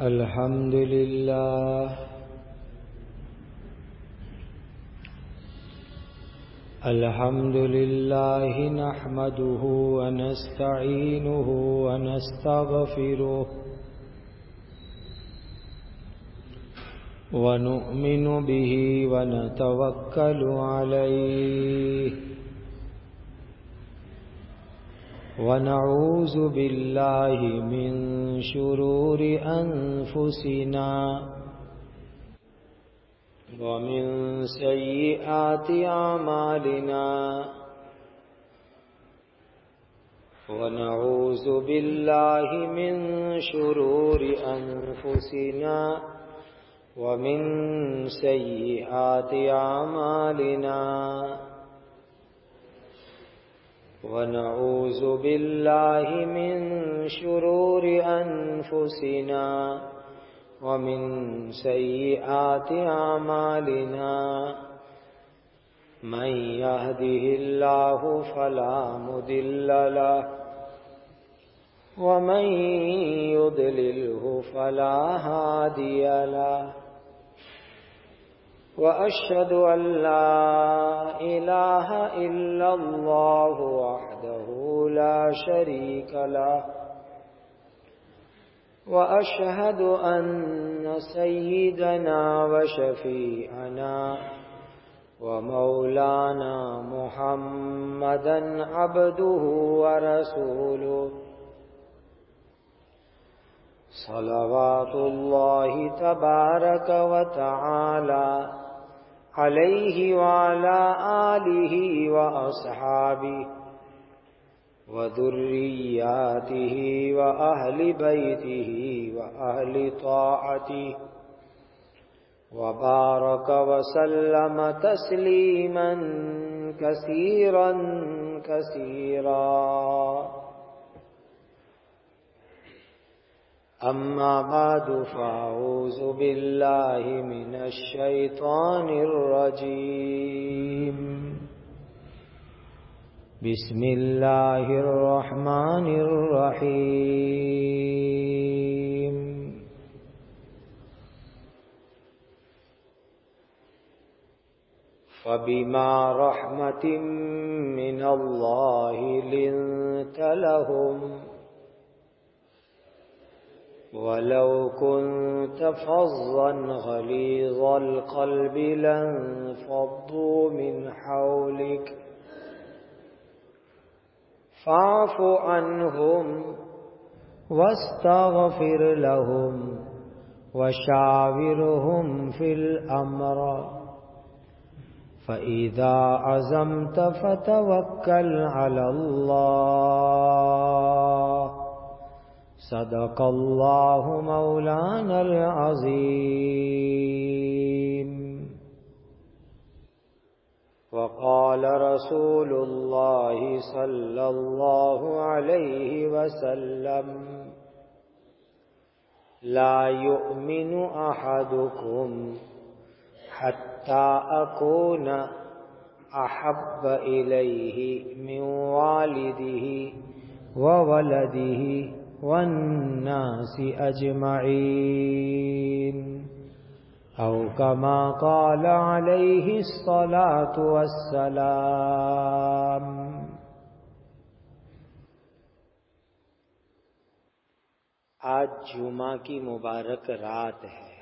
الحمد لله نحمده ونستعينه ونستغفره ونؤمن به ونتوكل عليه ونعوذ بالله من شرور أنفسنا ومن سيئات أعمالنا ونعوذ بالله من شرور أنفسنا ومن سيئات أعمالنا ونعوذ بالله من شرور أنفسنا ومن سيئات أعمالنا من يهده الله فلا مضل له ومن يضلله فلا هادي له وأشهد أن لا إله إلا الله وحده لا شريك له وأشهد أن سيدنا وشفيعنا ومولانا محمدا عبده ورسوله صلوات الله تبارك وتعالى عليه وعلى آله وأصحابه وذرياته وأهل بيته وأهل طاعته وبارك وسلم تسليما كثيرا كثيرا. أما بعد فأعوذ بالله من الشيطان الرجيم. بسم الله الرحمن الرحيم. فبما رحمة من الله لنت لهم ولو كنت فظا غليظ القلب لانفضوا من حولك فاعف عنهم واستغفر لهم وشاورهم في الأمر فإذا عزمت فتوكل على الله صدق الله مولانا العظيم. وقال رسول الله صلى الله عليه وسلم لا يؤمن أحدكم حتى أكون أحب إليه من والده وولده والناس أجمعين أو كما قال عليه الصلاة والسلام. آج جمعہ کی مبارک رات ہے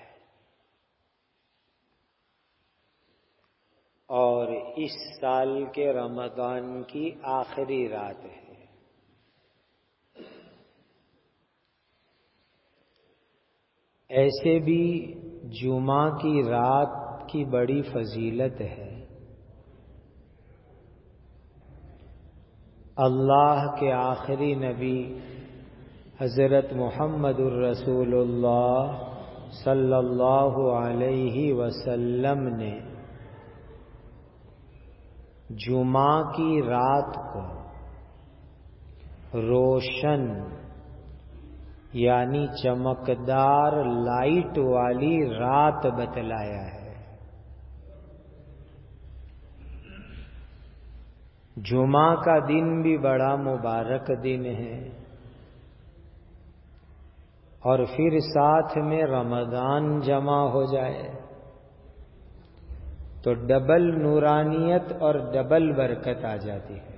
اور اس سال کے رمضان کی آخری رات ہے. ایسے بھی جمعہ کی رات کی بڑی فضیلت ہے. اللہ کے آخری نبی حضرت محمد الرسول اللہ صلی اللہ علیہ وسلم نے جمعہ کی رات کو روشن یعنی چمکدار لائٹ والی رات بتلایا ہے. جمعہ کا دن بھی بڑا مبارک دن ہے اور پھر ساتھ میں رمضان جمع ہو جائے تو ڈبل نورانیت اور ڈبل برکت آ جاتی ہے۔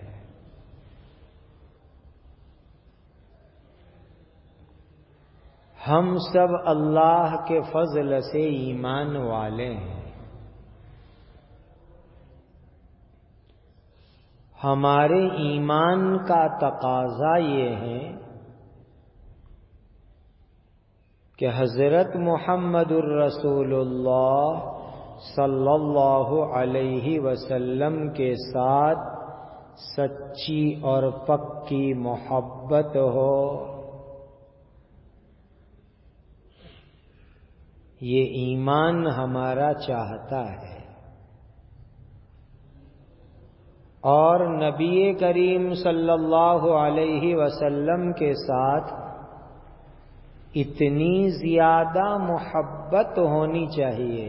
ہم سب اللہ کے فضل سے ایمان والے ہیں۔ ہمارے ایمان کا تقاضا یہ ہے کہ حضرت محمد الرسول اللہ صلی اللہ علیہ وسلم کے ساتھ سچی اور پکی محبت ہو۔ یہ ایمان ہمارا چاہتا ہے، اور نبی کریم صلی اللہ علیہ وسلم کے ساتھ اتنی زیادہ محبت ہونی چاہیے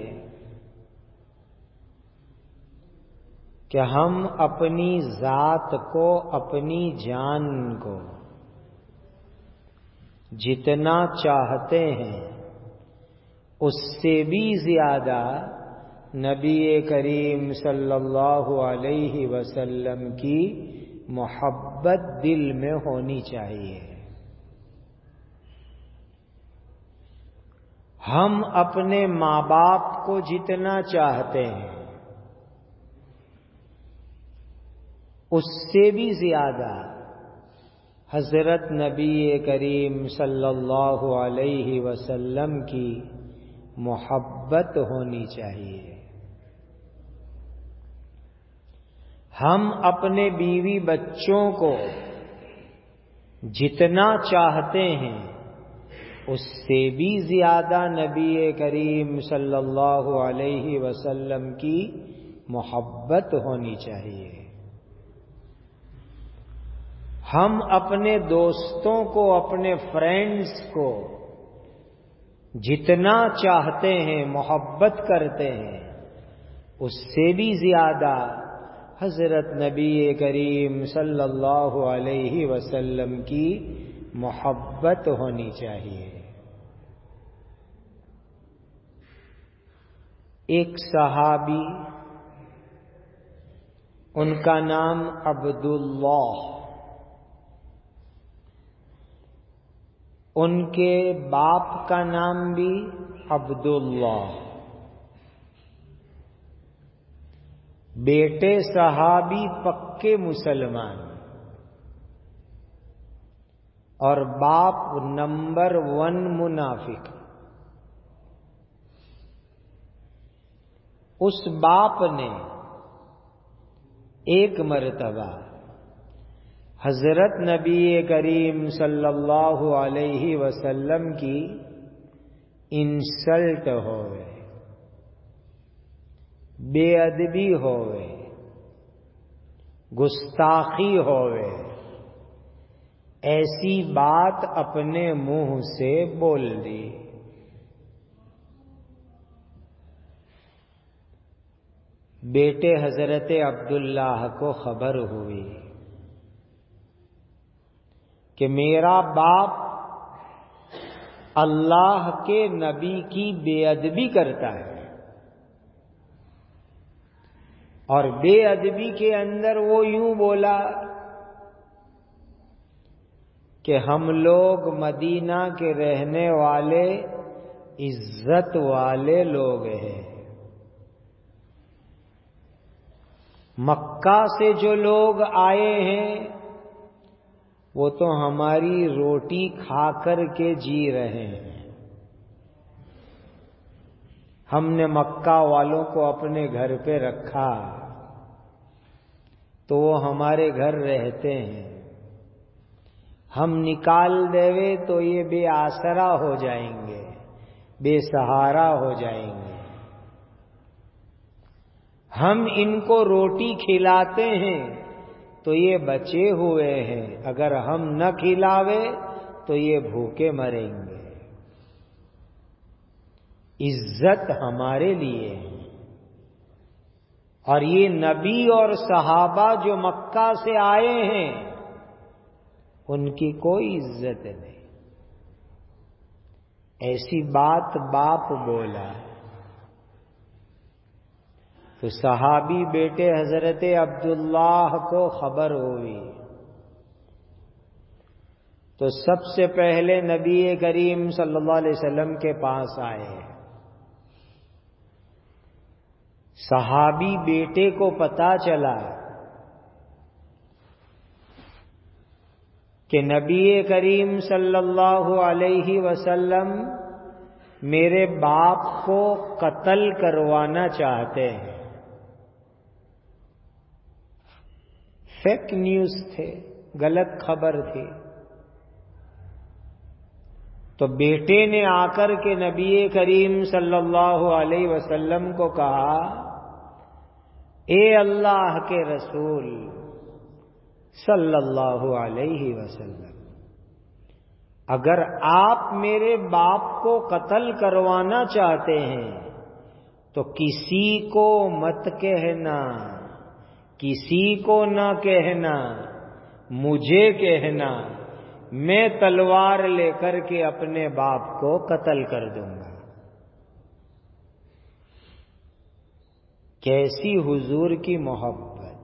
کہ ہم اپنی ذات کو، اپنی جان کو جتنا چاہتے ہیں اس سے بھی زیادہ نبی کریم صلی اللہ علیہ وسلم کی محبت دل میں ہونی چاہیے۔ ہم اپنے ماں باپ کو جتنا چاہتے ہیں اس سے بھی زیادہ حضرت نبی کریم صلی اللہ علیہ وسلم کی محبت ہونی چاہیے۔ ہم اپنے بیوی بچوں کو جتنا چاہتے ہیں اس سے بھی زیادہ نبی کریم صلی اللہ علیہ وسلم کی محبت ہونی چاہیے۔ ہم اپنے دوستوں کو، اپنے فرینڈز کو جتنا چاہتے ہیں، محبت کرتے ہیں، اس سے بھی زیادہ حضرت نبی کریم صلی اللہ علیہ وسلم کی محبت ہونی چاہیے۔ ایک صحابی، ان کا نام عبداللہ، ان کے باپ کا نام بھی عبداللہ، بیٹے صحابی پکے مسلمان، اور باپ نمبر 1 منافق۔ اس باپ نے ایک مرتبہ حضرت نبی کریم صلی اللہ علیہ وسلم کی انسلٹ ہوئے، بے ادبی ہوئے، گستاخی ہوئے، ایسی بات اپنے منہ سے بول دی۔ بیٹے حضرت عبداللہ کو خبر ہوئی کہ میرا باپ اللہ کے نبی کی بے ادبی کرتا ہے، اور بے ادبی کے اندر وہ یوں بولا کہ ہم لوگ مدینہ کے رہنے والے عزت والے لوگ ہیں، مکہ سے جو لوگ آئے ہیں وہ تو ہماری روٹی کھا کر کے جی رہے ہیں، ہم نے مکہ والوں کو اپنے گھر پہ رکھا تو وہ ہمارے گھر رہتے ہیں، ہم نکال دیوے تو یہ بے آسرا ہو جائیں گے، بے سہارا ہو جائیں گے، ہم ان کو روٹی کھلاتے ہیں تو یہ بچے ہوئے ہیں، اگر ہم نہ کھلاوے تو یہ بھوکے مریں گے، عزت ہمارے لیے ہے۔ اور یہ نبی اور صحابہ جو مکہ سے آئے ہیں ان کی کوئی عزت نہیں۔ ایسی بات باپ بولا تو صحابی بیٹے حضرت عبداللہ کو خبر ہوئی تو سب سے پہلے نبی کریم صلی اللہ علیہ وسلم کے پاس آئے. صحابی بیٹے کو پتا چلا کہ نبی کریم صلی اللہ علیہ وسلم میرے باپ کو قتل کروانا چاہتے ہیں. فیک نیوز تھے، غلط خبر تھی. تو بیٹے نے آ کر کے نبی کریم صلی اللہ علیہ وسلم کو کہا، اے اللہ کے رسول صلی اللہ علیہ وسلم، اگر آپ میرے باپ کو قتل کروانا چاہتے ہیں تو کسی کو مت کہنا، کسی کو نہ کہنا، مجھے کہنا، میں تلوار لے کر کے اپنے باپ کو قتل کر دوں گا. کیسی حضور کی محبت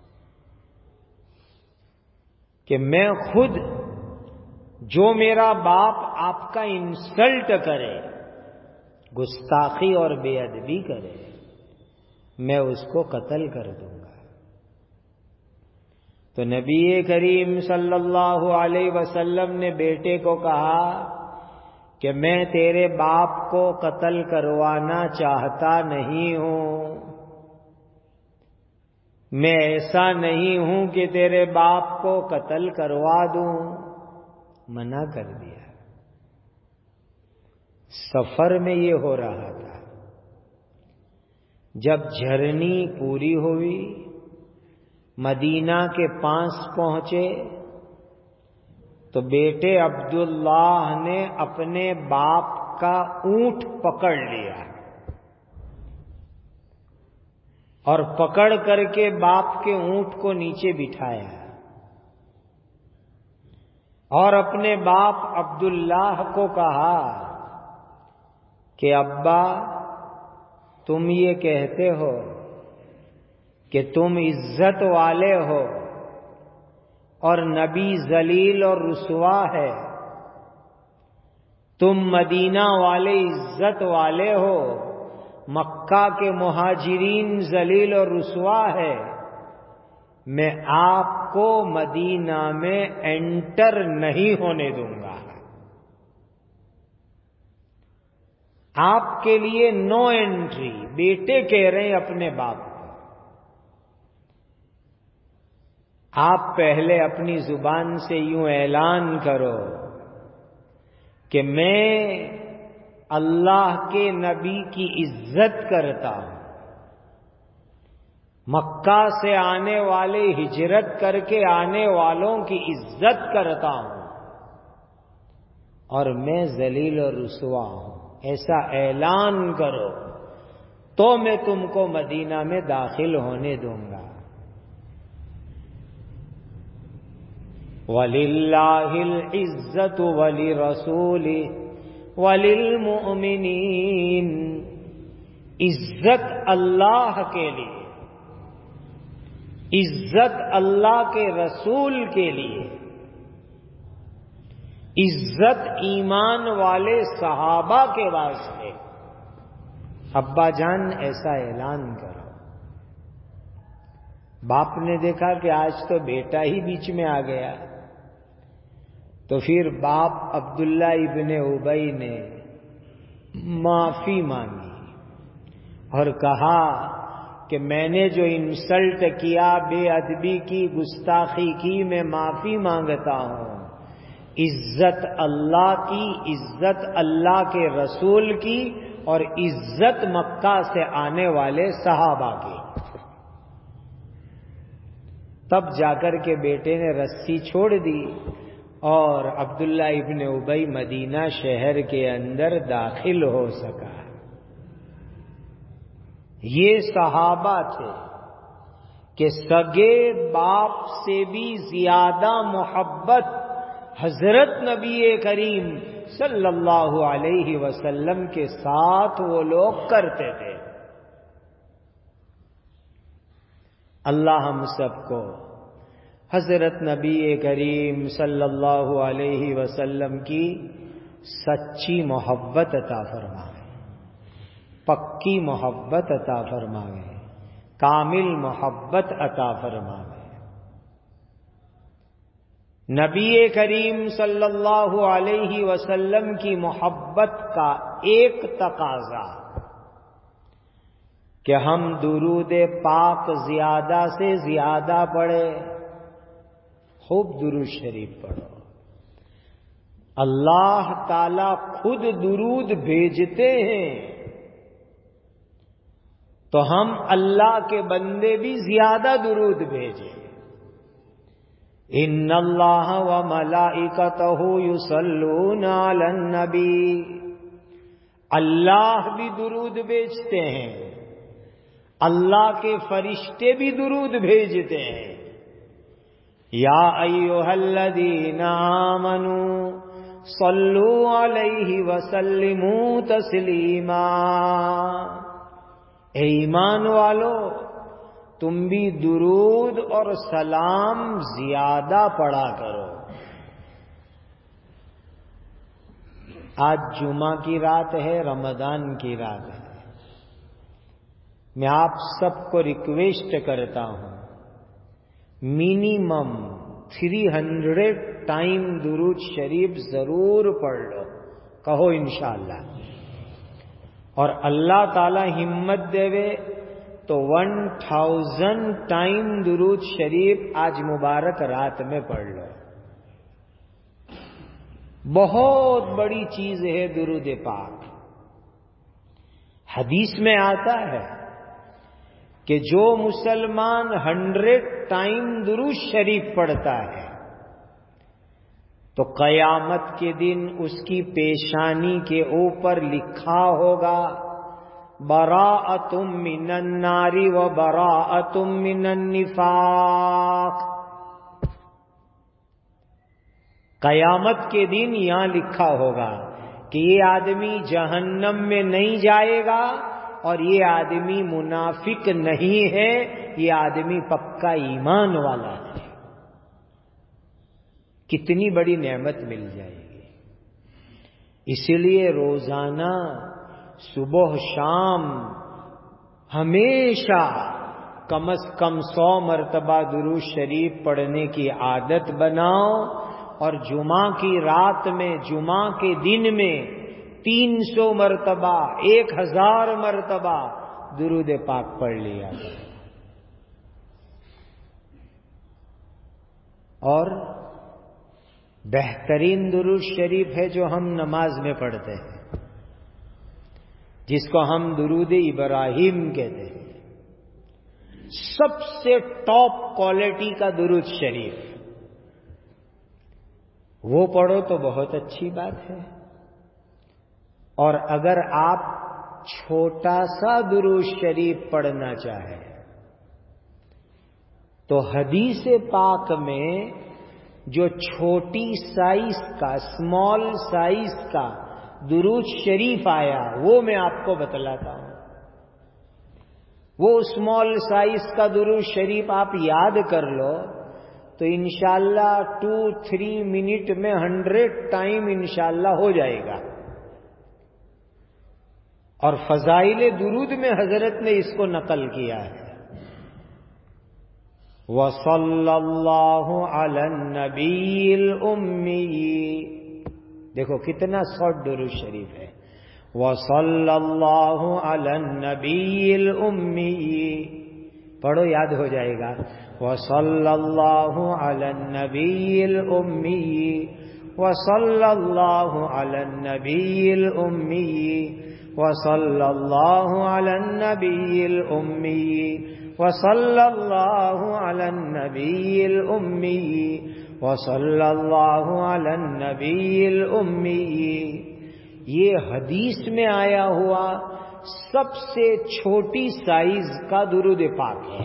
کہ میں خود جو میرا باپ آپ کا انسلٹ کرے، گستاخی اور بے ادبی کرے، میں اس کو قتل کر دوں گا. تو نبی کریم صلی اللہ علیہ وسلم نے بیٹے کو کہا کہ میں تیرے باپ کو قتل کروانا چاہتا نہیں ہوں، میں ایسا نہیں ہوں کہ تیرے باپ کو قتل کروا دوں. منع کر دیا. سفر میں یہ ہو رہا تھا. جب جرنی پوری ہوئی، مدینہ کے پاس پہنچے تو بیٹے عبداللہ نے اپنے باپ کا اونٹ پکڑ لیا اور پکڑ کر کے باپ کے اونٹ کو نیچے بٹھایا اور اپنے باپ عبداللہ کو کہا کہ ابا، تم یہ کہتے ہو کہ تم عزت والے ہو اور نبی ذلیل اور رسوا ہے، تم مدینہ والے عزت والے ہو، مکہ کے مہاجرین ذلیل اور رسوا ہے، میں آپ کو مدینہ میں انٹر نہیں ہونے دوں گا. آپ کے لیے نو انٹری. بیٹے کہہ رہے ہیں اپنے باپ کو. آپ پہلے اپنی زبان سے یوں اعلان کرو کہ میں اللہ کے نبی کی عزت کرتا ہوں، مکہ سے آنے والے ہجرت کر کے آنے والوں کی عزت کرتا ہوں اور میں ذلیل اور رسوا ہوں. ایسا اعلان کرو تو میں تم کو مدینہ میں داخل ہونے دوں گا. وَلِلَّهِ الْعِزَّةُ وَلِرَسُولِهِ وَلِلْمُؤْمِنِينَ. عزت اللہ کے لیے، عزت اللہ کے رسول کے لیے، عزت ایمان والے صحابہ کے واسطے. ابا جان ایسا اعلان کرو. باپ نے دیکھا کہ آج تو بیٹا ہی بیچ میں آ گیا، تو پھر باپ عبداللہ ابن ابی نے معافی مانگی اور کہا کہ میں نے جو انسلٹ کیا، بے ادبی کی، گستاخی کی، میں معافی مانگتا ہوں. عزت اللہ کی، عزت اللہ کے رسول کی اور عزت مکہ سے آنے والے صحابہ کی. تب جا کر کے بیٹے نے رسی چھوڑ دی اور عبداللہ ابن ابی مدینہ شہر کے اندر داخل ہو سکا. یہ صحابہ تھے کہ سگے باپ سے بھی زیادہ محبت حضرت نبی کریم صلی اللہ علیہ وسلم کے ساتھ وہ لوگ کرتے تھے۔ اللہ ہم سب کو حضرت نبی کریم صلی اللہ علیہ وسلم کی سچی محبت عطا فرمائے، پکی محبت عطا فرمائے، کامل محبت عطا فرمائے۔ نبی کریم صلی اللہ علیہ وسلم کی محبت کا ایک تقاضا کہ ہم درود پاک زیادہ سے زیادہ پڑھے، خوب درود شریف پڑھو۔ اللہ تعالی خود درود بھیجتے ہیں تو ہم اللہ کے بندے بھی زیادہ درود بھیجیں۔ ان اللہ وملائکتہ یصلون علی النبی، اللہ بھی درود بھیجتے ہیں، اللہ کے فرشتے بھی درود بھیجتے ہیں۔ یا ایھا الذین آمنوا صلوا علیہ وسلموا تسلیما، اے ایمان والو تم بھی درود اور سلام زیادہ پڑھا کرو۔ آج جمعہ کی رات ہے، رمضان کی رات ہے، میں آپ سب کو ریکویسٹ کرتا ہوں منیمم 300 ٹائم درود شریف ضرور پڑھ لو، کہو انشاءاللہ، اور اللہ تعالی ہمت دے تو 1000 ٹائم درود شریف آج مبارک رات میں پڑھ لو۔ بہت بڑی چیز ہے درود پاک۔ حدیث میں آتا ہے کہ جو مسلمان 100 ٹائم درود شریف پڑھتا ہے تو قیامت کے دن اس کی پیشانی کے اوپر لکھا ہوگا براءۃ من النار و براءۃ من النفاق۔ قیامت کے دن یہاں لکھا ہوگا کہ یہ آدمی جہنم میں نہیں جائے گا اور یہ آدمی منافق نہیں ہے، یہ آدمی پکا ایمان والا ہے۔ کتنی بڑی نعمت مل جائے گی۔ اسی لیے روزانہ صبح شام ہمیشہ کم از کم 100 مرتبہ درود شریف پڑھنے کی عادت بناؤ، اور جمعہ کی رات میں، جمعہ کے دن میں 300 مرتبہ، 1000 مرتبہ درود پاک پڑھ لیا کرو۔ اور بہترین درود شریف ہے جو ہم نماز میں پڑھتے ہیں، جس کو ہم درود ابراہیم کہتے ہیں، سب سے ٹاپ کوالٹی کا درود شریف، وہ پڑھو تو بہت اچھی بات ہے۔ اور اگر آپ چھوٹا سا درود شریف پڑھنا چاہیں تو حدیث پاک میں جو چھوٹی سائز کا، اسمال سائز کا درود شریف آیا وہ میں آپ کو بتلاتا ہوں۔ وہ اسمال سائز کا درود شریف آپ یاد کر لو تو انشاءاللہ 2-3 منٹ میں 100 ٹائم انشاءاللہ ہو جائے گا۔ اور فضائل درود میں حضرت نے اس کو نقل کیا ہے، وَصَلَّى اللَّهُ عَلَى النَّبِيِّ الْأُمِّيِّ، دیکھو کتنا شارٹ درود شریف ہے، وَصَلَّى اللَّهُ عَلَى النَّبِيِّ الْأُمِّيِّ، پڑھو یاد ہو جائے گا، وَصَلَّى اللَّهُ عَلَى النَّبِيِّ الْأُمِّيِّ، وَصَلَّى اللَّهُ عَلَى النَّبِيِّ الْأُمِّيِّ، وَصَلَّى اللَّهُ عَلَى النَّبِيِّ الْأُمِّيِّ، وَصَلَّى اللَّهُ عَلَى النَّبِيِّ الْأُمِّيِّ، وَصَلَّى اللَّهُ عَلَى النَّبِيِّ الْأُمِّيِّ۔ یہ حدیث میں آیا ہوا سب سے چھوٹی سائز کا درود پاک ہے۔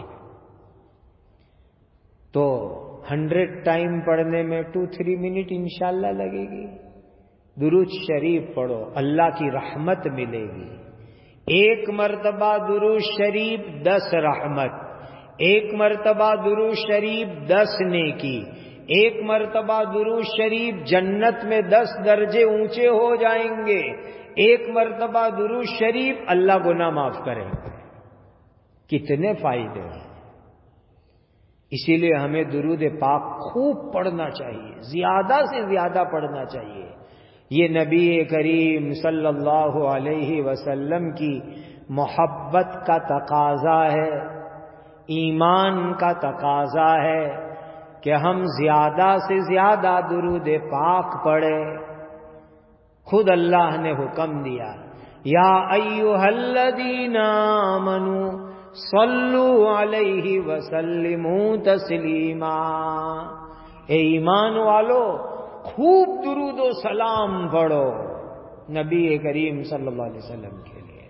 تو 100 ٹائم پڑھنے میں 2-3 منٹ انشاءاللہ لگے گی، درود شریف پڑھو، اللہ کی رحمت ملے گی۔ 1 مرتبہ درود شریف 10 رحمت، 1 مرتبہ درود شریف 10 نیکی، 1 مرتبہ درود شریف جنت میں 10 درجے اونچے ہو جائیں گے، 1 مرتبہ درود شریف اللہ گناہ معاف کریں گے۔ کتنے فائدے ہیں! اسی لیے ہمیں درود پاک خوب پڑھنا چاہیے، زیادہ سے زیادہ پڑھنا چاہیے۔ یہ نبی کریم صلی اللہ علیہ وسلم کی محبت کا تقاضا ہے، ایمان کا تقاضا ہے کہ ہم زیادہ سے زیادہ درود پاک پڑھیں۔ خود اللہ نے حکم دیا، یا ایھا الذین آمنوا صلوا علیہ وسلموا تسلیما، اے ایمان والو خوب درود و سلام پڑھو نبی کریم صلی اللہ علیہ وسلم کے لیے۔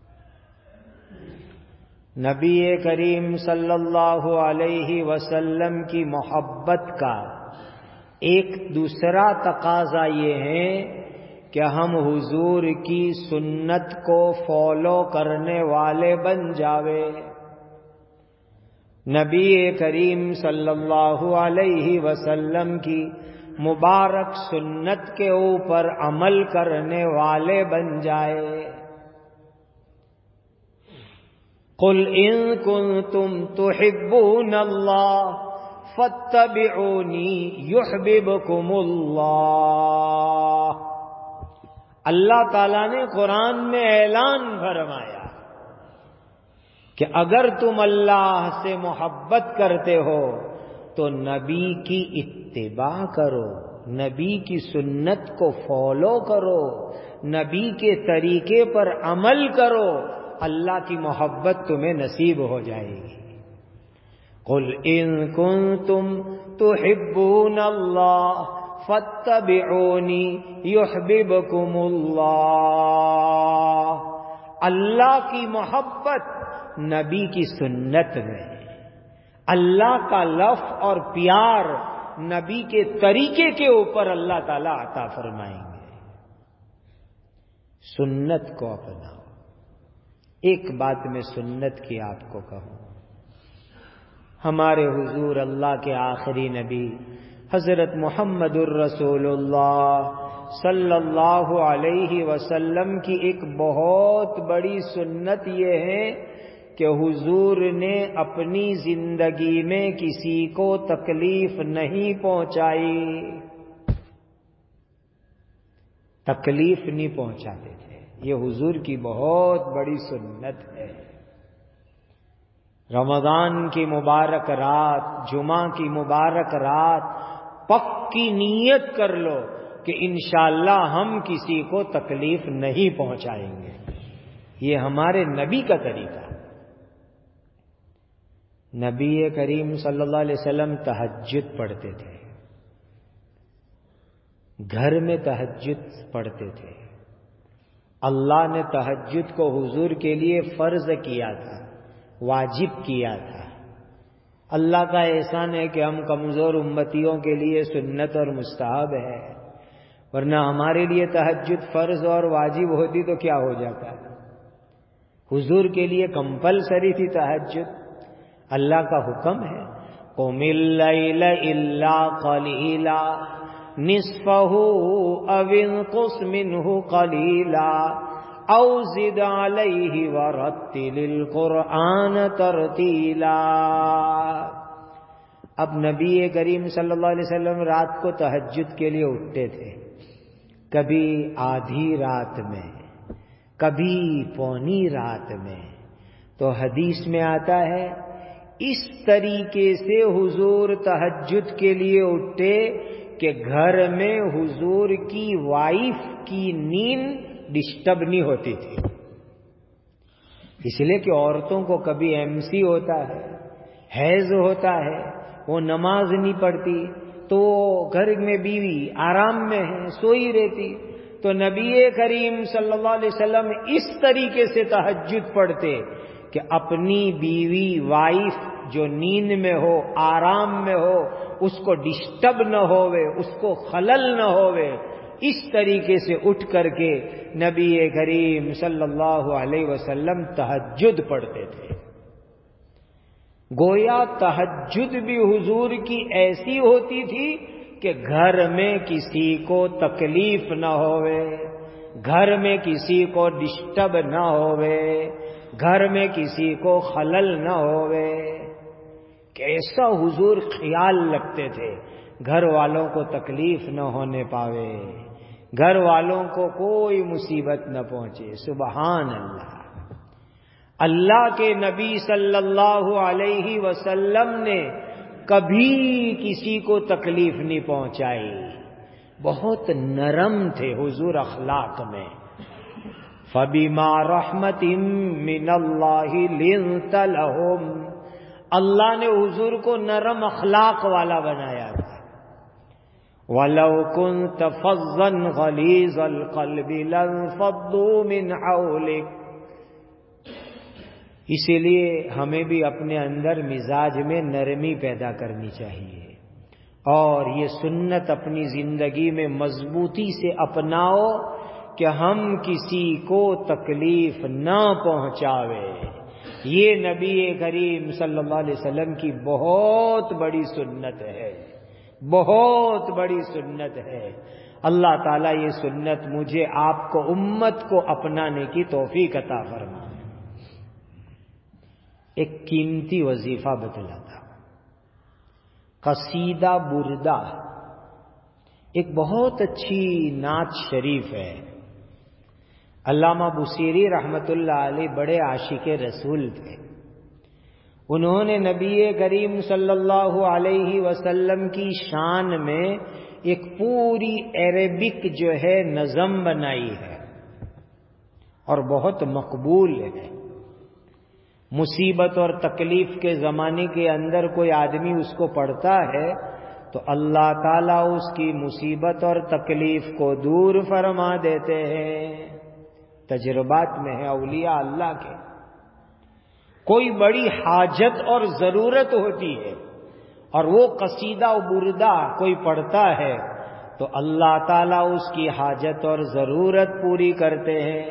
نبی کریم صلی اللہ علیہ وسلم کی محبت کا ایک دوسرا تقاضا یہ ہے کہ ہم حضور کی سنت کو فالو کرنے والے بن جاوے۔ نبی کریم صلی اللہ علیہ وسلم کی مبارک سنت کے اوپر عمل کرنے والے بن جائے۔ قل ان کنتم تحبون اللہ فاتبعونی یحببکم اللہ۔ اللہ تعالیٰ نے قرآن میں اعلان فرمایا کہ اگر تم اللہ سے محبت کرتے ہو تو نبی کی اتباع کرو، نبی کی سنت کو فالو کرو، نبی کے طریقے پر عمل کرو، اللہ کی محبت تمہیں نصیب ہو جائے گی۔ قل ان کنتم تحبون اللہ فاتبعونی یحببکم اللہ۔ اللہ کی محبت نبی کی سنت میں، اللہ کا لطف اور پیار نبی کے طریقے کے اوپر اللہ تعالیٰ عطا فرمائیں گے۔ سنت کو اپناؤ۔ ایک بات میں سنت کی آپ کو کہوں، ہمارے حضور اللہ کے آخری نبی حضرت محمد الرسول اللہ صلی اللہ علیہ وسلم کی ایک بہت بڑی سنت یہ ہے کہ حضور نے اپنی زندگی میں کسی کو تکلیف نہیں پہنچائی، تکلیف نہیں پہنچاتے تھے۔ یہ حضور کی بہت بڑی سنت ہے۔ رمضان کی مبارک رات، جمعہ کی مبارک رات پکی نیت کر لو کہ انشاءاللہ ہم کسی کو تکلیف نہیں پہنچائیں گے۔ یہ ہمارے نبی کا طریقہ۔ نبی کریم صلی اللہ علیہ وسلم تہجد پڑھتے تھے، گھر میں تہجد پڑھتے تھے۔ اللہ نے تہجد کو حضور کے لیے فرض کیا تھا، واجب کیا تھا۔ اللہ کا احسان ہے کہ ہم کمزور امتیوں کے لیے سنت اور مستحب ہے، ورنہ ہمارے لیے تہجد فرض اور واجب ہوتی تو کیا ہو جاتا۔ حضور کے لیے کمپلسری تھی تہجد۔ اللہ کا حکم ہے، قم اللیل الا قلیلا نصفہ او انقص منہ قلیلا او زد علیہ ورتل القرآن ترتیلا۔ اب نبی کریم صلی اللہ علیہ وسلم رات کو تہجد کے لیے اٹھتے تھے، کبھی آدھی رات میں، کبھی پونی رات میں۔ تو حدیث میں آتا ہے اس طریقے سے حضور تہجد کے لیے اٹھتے کہ گھر میں حضور کی وائف کی نیند ڈسٹرب نہیں ہوتی تھی۔ اس لیے کہ عورتوں کو کبھی MC ہوتا ہے، حیض ہوتا ہے، وہ نماز نہیں پڑھتی، تو گھر میں بیوی آرام میں ہے، سوئی رہتی۔ تو نبی کریم صلی اللہ علیہ وسلم اس طریقے سے تہجد پڑھتے کہ اپنی بیوی وائف جو نیند میں ہو، آرام میں ہو، اس کو ڈسٹرب نہ ہوئے، اس کو خلل نہ ہوئے، اس طریقے سے اٹھ کر کے نبی کریم صلی اللہ علیہ وسلم تہجد پڑھتے تھے۔ گویا تہجد بھی حضور کی ایسی ہوتی تھی کہ گھر میں کسی کو تکلیف نہ ہوئے، گھر میں کسی کو ڈسٹرب نہ ہوئے، گھر میں کسی کو خلل نہ ہوئے۔ کیسا حضور خیال رکھتے تھے، گھر والوں کو تکلیف نہ ہونے پاوے، گھر والوں کو کوئی مصیبت نہ پہنچے۔ سبحان اللہ! اللہ کے نبی صلی اللہ علیہ وسلم نے کبھی کسی کو تکلیف نہیں پہنچائی، بہت نرم تھے حضور اخلاق میں۔ فَبِمَا رَحْمَةٍ مِّنَ اللَّهِ لِنْتَ لَهُمْ، اللہ نے حضور کو نرم اخلاق والا بنایا تھا۔ وَلَوْ كُنْتَ فَظًّا غَلِيظَ الْقَلْبِ لَانفَضُّوا مِنْ حَوْلِكَ، اسی لیے ہمیں بھی اپنے اندر مزاج میں نرمی پیدا کرنی چاہیے، اور یہ سنت اپنی زندگی میں مضبوطی سے اپناؤ کہ ہم کسی کو تکلیف نہ پہنچاوے۔ یہ نبی کریم صلی اللہ علیہ وسلم کی بہت بڑی سنت ہے، بہت بڑی سنت ہے۔ اللہ تعالیٰ یہ سنت مجھے آپ کو امت کو اپنانے کی توفیق عطا فرمائے۔ ایک قیمتی وظیفہ بتلاتا، قصیدہ بردہ ایک بہت اچھی نعت شریف ہے۔ علامہ بصیری رحمت اللہ علیہ بڑے عاشق رسول تھے، انہوں نے نبی کریم صلی اللہ علیہ وسلم کی شان میں ایک پوری عربک جو ہے نظم بنائی ہے اور بہت مقبول ہے۔ مصیبت اور تکلیف کے زمانے کے اندر کوئی آدمی اس کو پڑھتا ہے تو اللہ تعالیٰ اس کی مصیبت اور تکلیف کو دور فرما دیتے ہیں۔ تجربات میں ہے اولیاء اللہ کے، کوئی بڑی حاجت اور ضرورت ہوتی ہے اور وہ قصیدہ و بردہ کوئی پڑھتا ہے تو اللہ تعالیٰ اس کی حاجت اور ضرورت پوری کرتے ہیں۔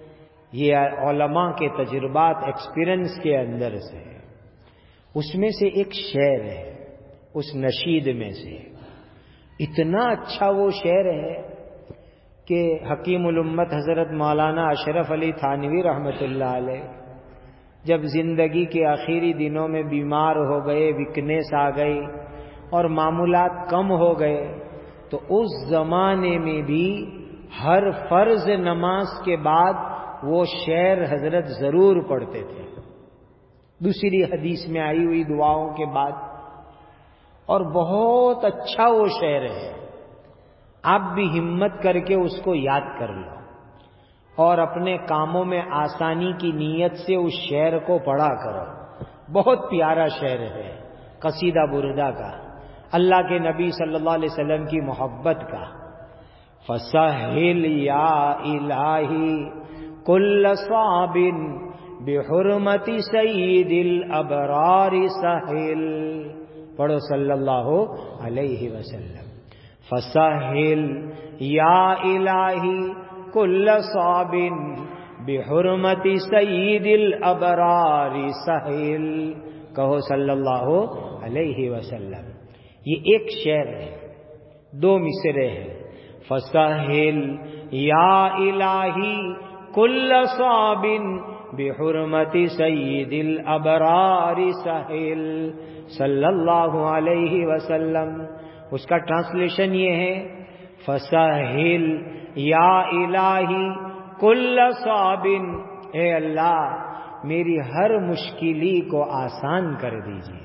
یہ علماء کے تجربات ایکسپیرنس کے اندر سے، اس میں سے ایک شعر ہے، اس نشید میں سے اتنا اچھا وہ شعر ہے کہ حکیم الامت حضرت مولانا اشرف علی تھانوی رحمت اللہ علیہ جب زندگی کے آخری دنوں میں بیمار ہو گئے، ویکنیس آ گئی اور معمولات کم ہو گئے، تو اس زمانے میں بھی ہر فرض نماز کے بعد وہ شعر حضرت ضرور پڑھتے تھے، دوسری حدیث میں آئی ہوئی دعاؤں کے بعد، اور بہت اچھا وہ شعر ہے۔ آپ بھی ہمت کر کے اس کو یاد کر لو اور اپنے کاموں میں آسانی کی نیت سے اس شعر کو پڑھا کرو۔ بہت پیارا شعر ہے قصیدہ بردہ کا، اللہ کے نبی صلی اللہ علیہ وسلم کی محبت کا۔ فَسَهِّلْ يَا إِلَٰهِ كُلَّ صَعْبٍ بِحُرْمَةِ سَيِّدِ الْأَبْرَارِ سَهِّلْ، پڑھو صلی اللہ علیہ وسلم۔ فَسَهِّلْ يَا إِلَٰهِ كُلَّ صَعْبٍ بِحُرْمَةِ سَيِّدِ الْأَبْرَارِ سَهِّلْ، کہو صلی اللہ علیہ وسلم۔ یہ ایک شعر ہے، دو مصرے ہیں۔ فَسَهِّلْ يَا إِلَٰهِ كُلَّ صَعْبٍ بِحُرْمَةِ سَيِّدِ الْأَبْرَارِ سَهِّلْ، صلی اللہ علیہ وسلم۔ اس کا ٹرانسلیشن یہ ہے، فَسَهِّلْ يَا إِلَٰهِ كُلَّ صَعْبٍ، اے اللہ میری ہر مشکلی کو آسان کر دیجیے۔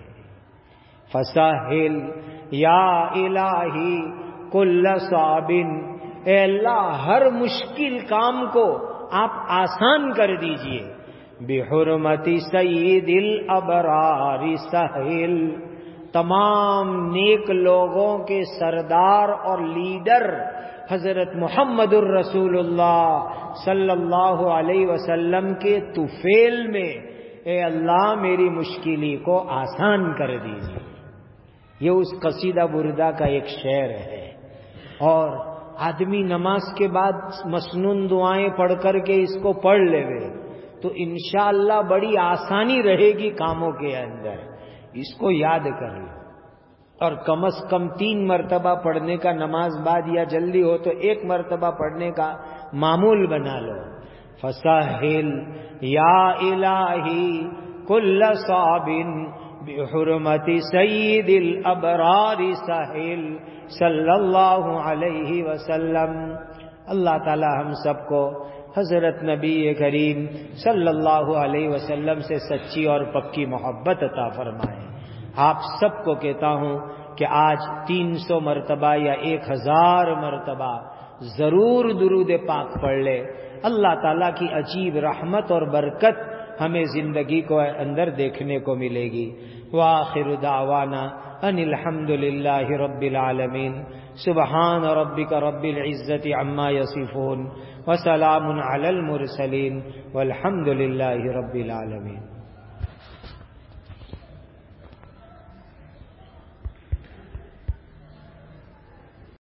فَسَهِّلْ يَا إِلَٰهِ كُلَّ صَعْبٍ، اے اللہ ہر مشکل کام کو آپ آسان کر دیجیے۔ بِحُرْمَةِ سَيِّدِ الْأَبْرَارِ سَهِّلْ، تمام نیک لوگوں کے سردار اور لیڈر حضرت محمد الرسول اللہ صلی اللہ علیہ وسلم کے طفیل میں، اے اللہ میری مشکلی کو آسان کر دیجیے۔ یہ اس قصیدہ بردہ کا ایک شعر ہے، اور آدمی نماز کے بعد مسنون دعائیں پڑھ کر کے اس کو پڑھ لے تو انشاءاللہ بڑی آسانی رہے گی کاموں کے اندر. اس کو یاد کر لو اور کم از کم 3 مرتبہ پڑھنے کا نماز بعد یا جلدی ہو تو 1 مرتبہ پڑھنے کا معمول بنا لو. فسہل یا الہی کل صعب بحرمت سید الابرار سہل صلی اللہ علیہ وسلم. اللہ تعالی ہم سب کو حضرت نبی کریم صلی اللہ علیہ وسلم سے سچی اور پکی محبت عطا فرمائے. آپ سب کو کہتا ہوں کہ آج 300 مرتبہ یا 1000 مرتبہ ضرور درود پاک پڑھ لے. اللہ تعالیٰ کی عجیب رحمت اور برکت ہمیں زندگی کو اندر دیکھنے کو ملے گی. وآخر دعوانا ان الحمد للہ رب العالمین. سبحان ربک رب العزت عما یصفون وسلام علی المرسلین والحمد للہ رب العالمین.